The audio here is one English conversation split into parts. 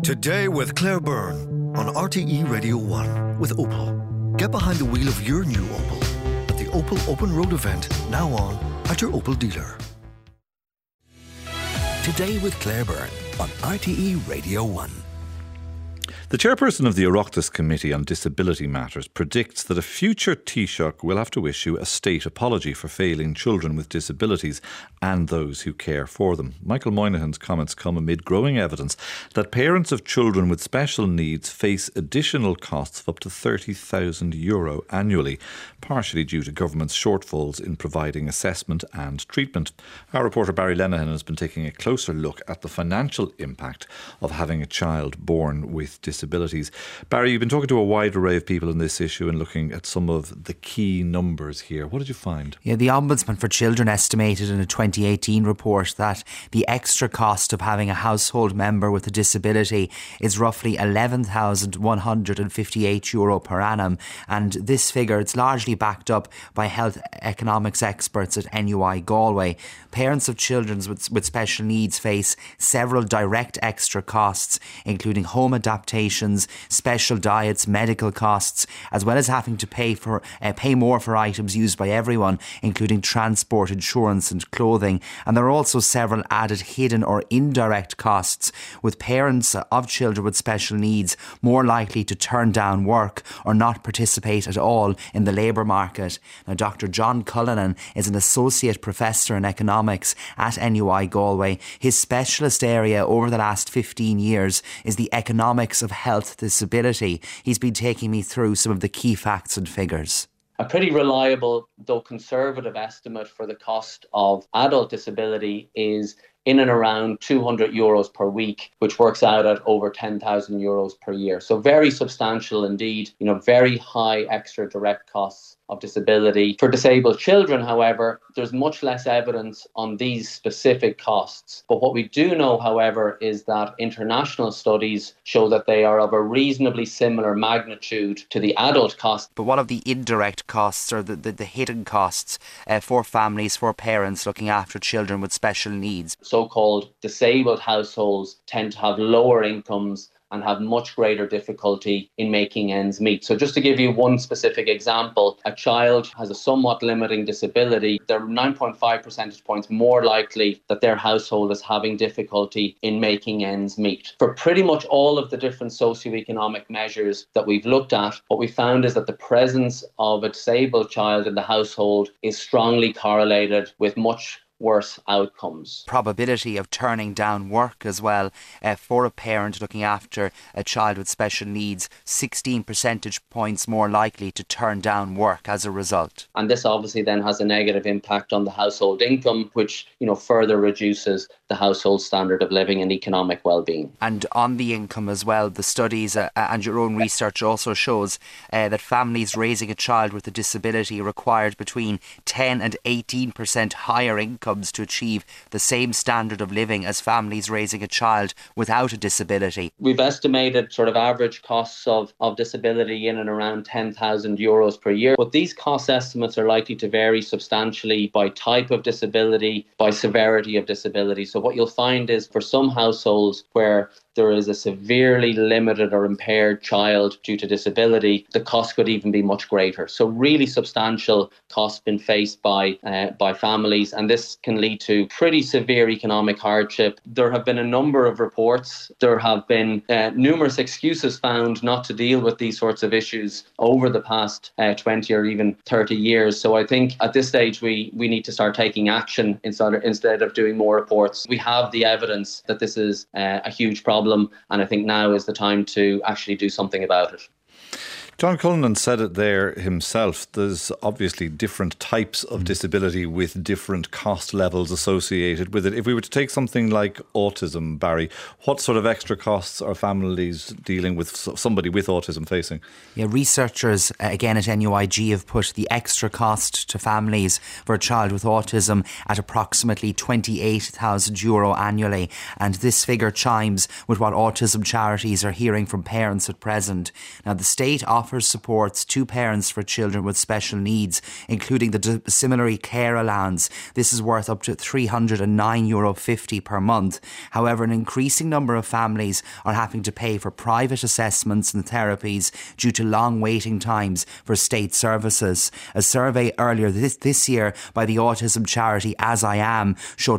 Today with Claire Byrne on RTE Radio 1 with Opel. Get behind the wheel of your new Opel at the Opel Open Road event, now on at your Opel dealer. Today with Claire Byrne on RTE Radio 1. The chairperson of the Oireachtas Committee on Disability Matters predicts that a future Taoiseach will have to issue a state apology for failing children with disabilities and those who care for them. Michael Moynihan's comments come amid growing evidence that parents of children with special needs face additional costs of up to €30,000 annually, partially due to government's shortfalls in providing assessment and treatment. Our reporter Barry Lenihan has been taking a closer look at the financial impact of having a child born with disabilities. Barry, you've been talking to a wide array of people on this issue and looking at some of the key numbers here. What did you find? Yeah, the Ombudsman for Children estimated in a 2018 report that the extra cost of having a household member with a disability is roughly €11,158 per annum. And this figure, it's largely backed up by health economics experts at NUI Galway. Parents of children with special needs face several direct extra costs, including home adaptation, special diets, medical costs, as well as having to pay more for items used by everyone, including transport, insurance and clothing. And there are also several added hidden or indirect costs, with parents of children with special needs more likely to turn down work or not participate at all in the labour market. Now, Dr. John Cullinan is an associate professor in economics at NUI Galway. His specialist area over the last 15 years is the economics of health disability. He's been taking me through some of the key facts and figures. A pretty reliable, though conservative, estimate for the cost of adult disability is in and around €200 per week, which works out at over €10,000 per year. So very substantial indeed, very high extra direct costs of disability. For disabled children, however, there's much less evidence on these specific costs. But what we do know, however, is that international studies show that they are of a reasonably similar magnitude to the adult cost. But what of the indirect costs or the hidden costs for families, for parents looking after children with special needs? So-called disabled households tend to have lower incomes and have much greater difficulty in making ends meet. So just to give you one specific example, a child has a somewhat limiting disability. They're 9.5 percentage points more likely that their household is having difficulty in making ends meet. For pretty much all of the different socioeconomic measures that we've looked at, what we found is that the presence of a disabled child in the household is strongly correlated with much worse outcomes. Probability of turning down work as well for a parent looking after a child with special needs, 16 percentage points more likely to turn down work as a result. And this obviously then has a negative impact on the household income, which further reduces the household standard of living and economic well-being. And on the income as well, the studies and your own research also shows that families raising a child with a disability required between 10 and 18% higher incomes to achieve the same standard of living as families raising a child without a disability. We've estimated sort of average costs of disability in and around €10,000 per year. But these cost estimates are likely to vary substantially by type of disability, by severity of disability. So what you'll find is for some households where there is a severely limited or impaired child due to disability, the cost could even be much greater. So really substantial costs been faced by families, and this can lead to pretty severe economic hardship. There have been a number of reports. There have been numerous excuses found not to deal with these sorts of issues over the past 20 or even 30 years. So I think at this stage we need to start taking action instead of doing more reports. We have the evidence that this is a huge problem, and I think now is the time to actually do something about it. John Cullinan said it there himself. There's obviously different types of disability with different cost levels associated with it. If we were to take something like autism, Barry, what sort of extra costs are families dealing with somebody with autism facing? Yeah, researchers again at NUIG have put the extra cost to families for a child with autism at approximately €28,000 annually, and this figure chimes with what autism charities are hearing from parents at present. Now, the state offers offers supports to parents for children with special needs, including the Disciplinary Care Allowance. This is worth up to €309.50 per month. However, an increasing number of families are having to pay for private assessments and therapies due to long waiting times for state services. A survey earlier this year by the autism charity As I Am showed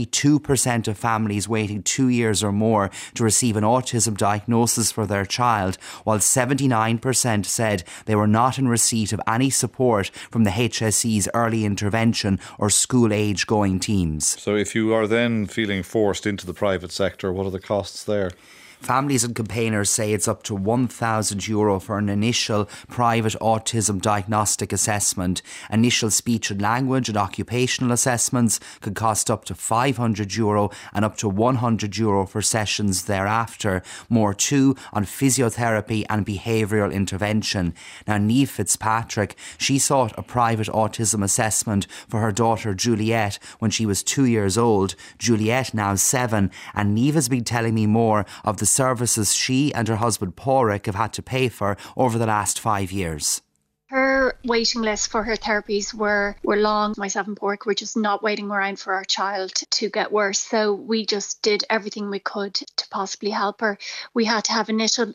42% of families waiting 2 years or more to receive an autism diagnosis for their child, while 79% said they were not in receipt of any support from the HSE's early intervention or school age going teams. So if you are then feeling forced into the private sector, what are the costs there? Families and campaigners say it's up to €1,000 for an initial private autism diagnostic assessment. Initial speech and language and occupational assessments could cost up to €500 and up to €100 for sessions thereafter. More too on physiotherapy and behavioural intervention. Now, Niamh Fitzpatrick, she sought a private autism assessment for her daughter Juliet when she was 2 years old. Juliet now 7, and Niamh has been telling me more of the services she and her husband Pádraig have had to pay for over the last 5 years. Her waiting lists for her therapies were long. Myself and Pádraig were just not waiting around for our child to get worse. So we just did everything we could to possibly help her. We had to have initial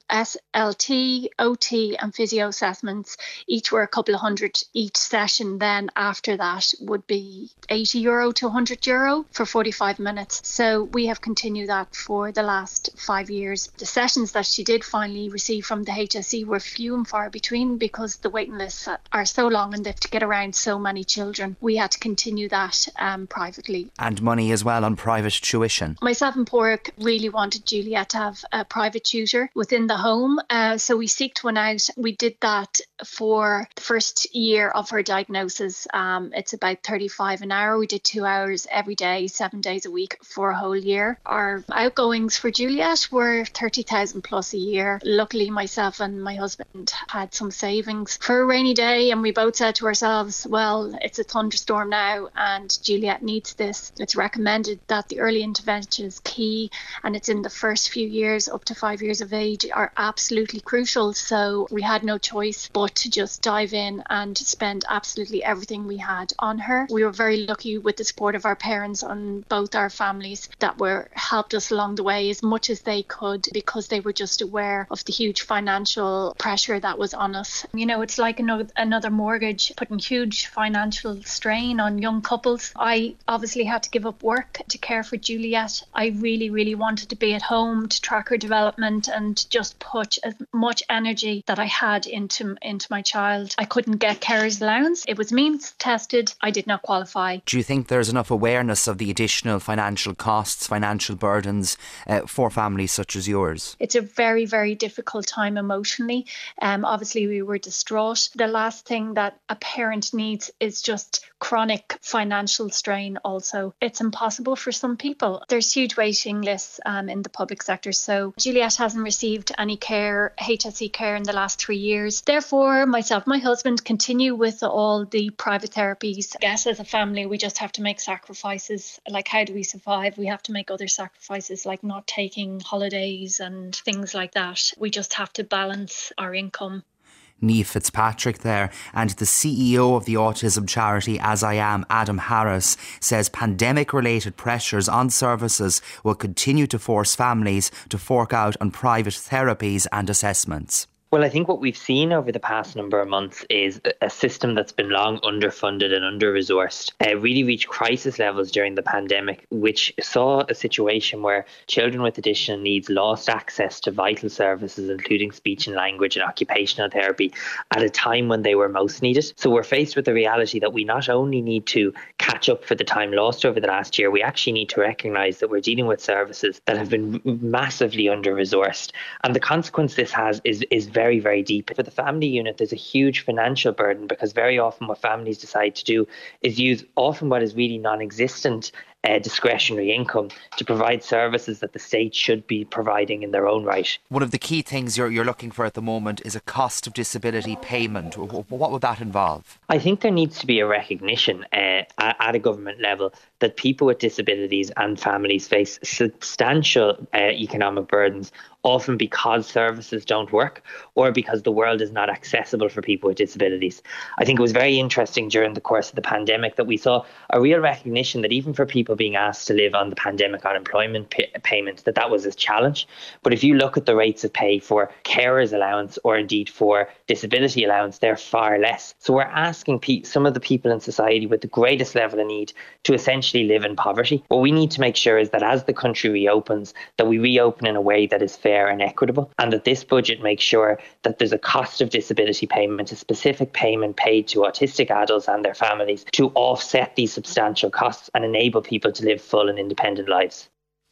SLT, OT and physio assessments. Each were a couple of hundred each session. Then after that would be €80 to €100 for 45 minutes. So we have continued that for the last 5 years. The sessions that she did finally receive from the HSE were few and far between because the waiting lists are so long and they have to get around so many children. We had to continue that privately. And money as well on private tuition. Myself and Pádraig really wanted Juliet to have a private tutor within the home. So we seeked one out. We did that for the first year of her diagnosis. It's about 35 an hour. We did 2 hours every day, 7 days a week for a whole year. Our outgoings for Juliet were 30,000 plus a year. Luckily, myself and my husband had some savings for a rainy day, and we both said to ourselves, well, it's a thunderstorm now and Juliet needs this. It's recommended that the early intervention is key, and it's in the first few years up to 5 years of age are absolutely crucial. So we had no choice but to just dive in and spend absolutely everything we had on her. We were very lucky with the support of our parents on both our families that helped us along the way as much as they could, because they were just aware of the huge financial pressure that was on us. You know, it's like another mortgage, putting huge financial strain on young couples. I obviously had to give up work to care for Juliet. I really, really wanted to be at home to track her development and just put as much energy that I had into my child. I couldn't get carer's allowance. It was means tested. I did not qualify. Do you think there's enough awareness of the additional financial costs, financial burdens for families such as yours? It's a very, very difficult time emotionally. Obviously, we were distraught. The last thing that a parent needs is just chronic financial strain also. It's impossible for some people. There's huge waiting lists in the public sector. So Juliet hasn't received any care, HSE care in the last 3 years. Therefore, myself and my husband continue with all the private therapies. I guess as a family, we just have to make sacrifices. Like, how do we survive? We have to make other sacrifices, like not taking holidays and things like that. We just have to balance our income. Niamh Fitzpatrick there, and the CEO of the autism charity As I Am, Adam Harris, says pandemic-related pressures on services will continue to force families to fork out on private therapies and assessments. Well, I think what we've seen over the past number of months is a system that's been long underfunded and under-resourced really reached crisis levels during the pandemic, which saw a situation where children with additional needs lost access to vital services, including speech and language and occupational therapy, at a time when they were most needed. So we're faced with the reality that we not only need to catch up for the time lost over the last year, we actually need to recognise that we're dealing with services that have been massively under-resourced. And the consequence this has is very, very deep. For the family unit, there's a huge financial burden, because very often what families decide to do is use often what is really non-existent discretionary income to provide services that the state should be providing in their own right. One of the key things you're looking for at the moment is a cost of disability payment. What would that involve? I think there needs to be a recognition at a government level that people with disabilities and families face substantial economic burdens, often because services don't work or because the world is not accessible for people with disabilities. I think it was very interesting during the course of the pandemic that we saw a real recognition that even for people being asked to live on the pandemic unemployment payment, that was a challenge. But if you look at the rates of pay for carers allowance or indeed for disability allowance, they're far less. So we're asking some of the people in society with the greatest level of need to essentially live in poverty. What we need to make sure is that as the country reopens, that we reopen in a way that is fair and equitable, and that this budget makes sure that there's a cost of disability payment, a specific payment paid to autistic adults and their families to offset these substantial costs and enable people to live full and independent lives.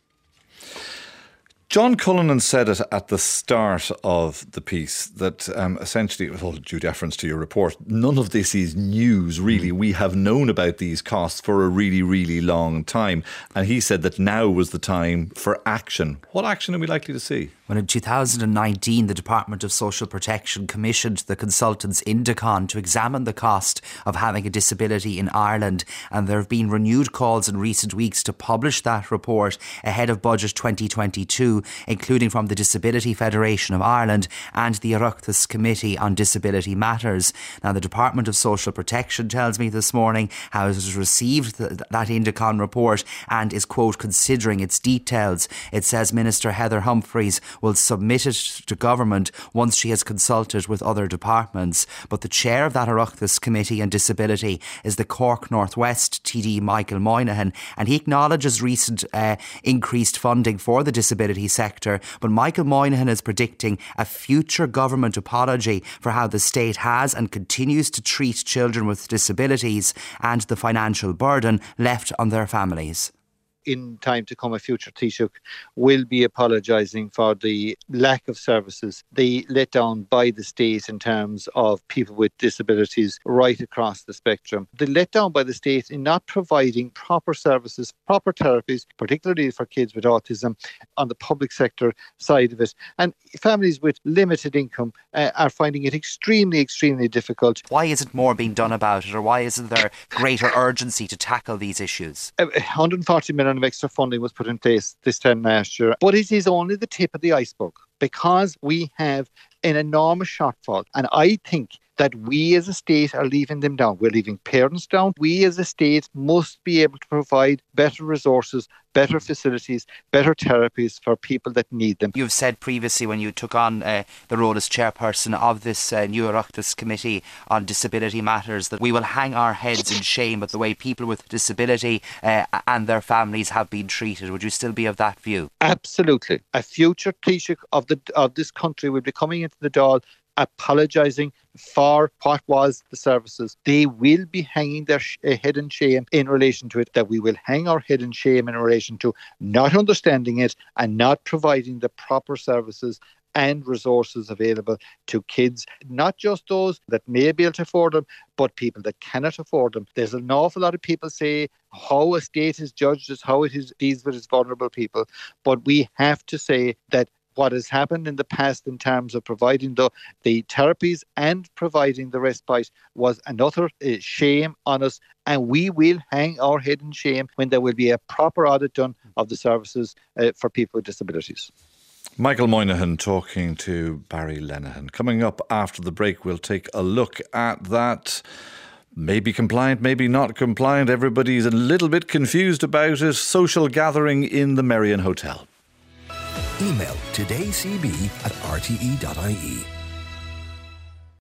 John Cullinan said it at the start of the piece that essentially, with all due deference to your report, none of this is news, really. We have known about these costs for a really, really long time. And he said that now was the time for action. What action are we likely to see? Well, in 2019, the Department of Social Protection commissioned the consultants Indecon to examine the cost of having a disability in Ireland, and there have been renewed calls in recent weeks to publish that report ahead of Budget 2022, including from the Disability Federation of Ireland and the Oireachtas Committee on Disability Matters. Now, the Department of Social Protection tells me this morning how it has received that Indecon report and is, quote, considering its details. It says Minister Heather Humphreys will submit it to government once she has consulted with other departments. But the chair of that Oireachtas Committee on Disability is the Cork Northwest TD Michael Moynihan, and he acknowledges recent increased funding for the disability sector. But Michael Moynihan is predicting a future government apology for how the state has and continues to treat children with disabilities and the financial burden left on their families. In time to come, a future Taoiseach will be apologising for the lack of services, the letdown by the state in terms of people with disabilities right across the spectrum. The letdown by the state in not providing proper services, proper therapies, particularly for kids with autism, on the public sector side of it. And families with limited income are finding it extremely, extremely difficult. Why isn't more being done about it, or why isn't there greater urgency to tackle these issues? 140 million of extra funding was put in place this time last year, but it is only the tip of the iceberg because we have an enormous shortfall, and I think that we as a state are leaving them down. We're leaving parents down. We as a state must be able to provide better resources, better facilities, better therapies for people that need them. You've said previously when you took on the role as chairperson of this new Oireachtas Committee on Disability Matters that we will hang our heads in shame at the way people with disability and their families have been treated. Would you still be of that view? Absolutely. A future Taoiseach of this country will be coming into the Dáil apologising for what was the services. They will be hanging their head in shame in relation to it, that we will hang our head in shame in relation to not understanding it and not providing the proper services and resources available to kids, not just those that may be able to afford them, but people that cannot afford them. There's an awful lot of people say how a state is judged is how it deals with its vulnerable people, but we have to say that what has happened in the past in terms of providing the therapies and providing the respite was another shame on us, and we will hang our head in shame when there will be a proper audit done of the services for people with disabilities. Michael Moynihan talking to Barry Lenihan. Coming up after the break, we'll take a look at that. Maybe compliant, maybe not compliant. Everybody's a little bit confused about it. Social gathering in the Merrion Hotel. Email today cb@rte.ie.